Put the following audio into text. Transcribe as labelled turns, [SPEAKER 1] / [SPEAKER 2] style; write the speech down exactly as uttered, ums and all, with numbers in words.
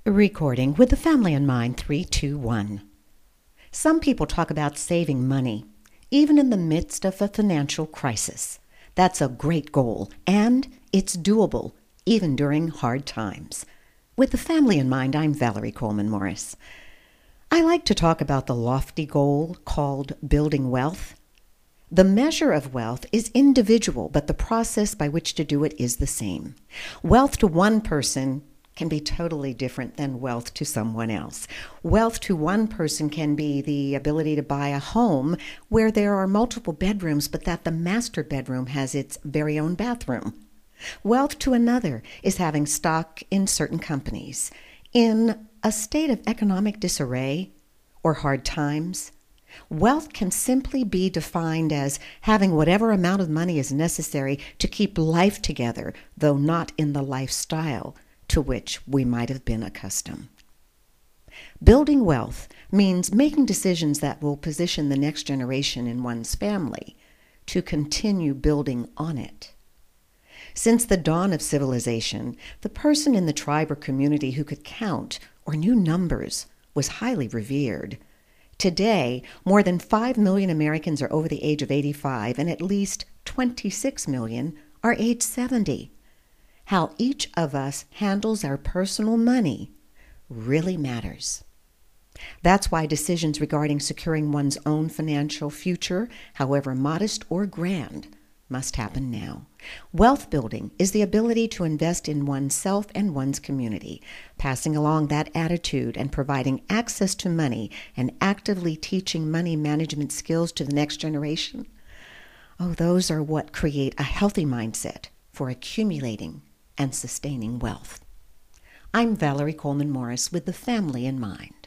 [SPEAKER 1] Recording with the family in mind, three, two, one. Some people talk about saving money, even in the midst of a financial crisis. That's a great goal, and it's doable, even during hard times. With the family in mind, I'm Valerie Coleman Morris. I like to talk about the lofty goal called building wealth. The measure of wealth is individual, but the process by which to do it is the same. Wealth to one person can be totally different than wealth to someone else. Wealth to one person can be the ability to buy a home where there are multiple bedrooms, but that the master bedroom has its very own bathroom. Wealth to another is having stock in certain companies. In a state of economic disarray or hard times, wealth can simply be defined as having whatever amount of money is necessary to keep life together, though not in the lifestyle to which we might have been accustomed. Building wealth means making decisions that will position the next generation in one's family to continue building on it. Since the dawn of civilization, the person in the tribe or community who could count or knew numbers was highly revered. Today, more than five million Americans are over the age of eighty-five, and at least twenty-six million are age seventy. How each of us handles our personal money really matters. That's why decisions regarding securing one's own financial future, however modest or grand, must happen now. Wealth building is the ability to invest in oneself and one's community, passing along that attitude and providing access to money and actively teaching money management skills to the next generation. Oh, those are what create a healthy mindset for accumulating and sustaining wealth. I'm Valerie Coleman Morris with the family in mind.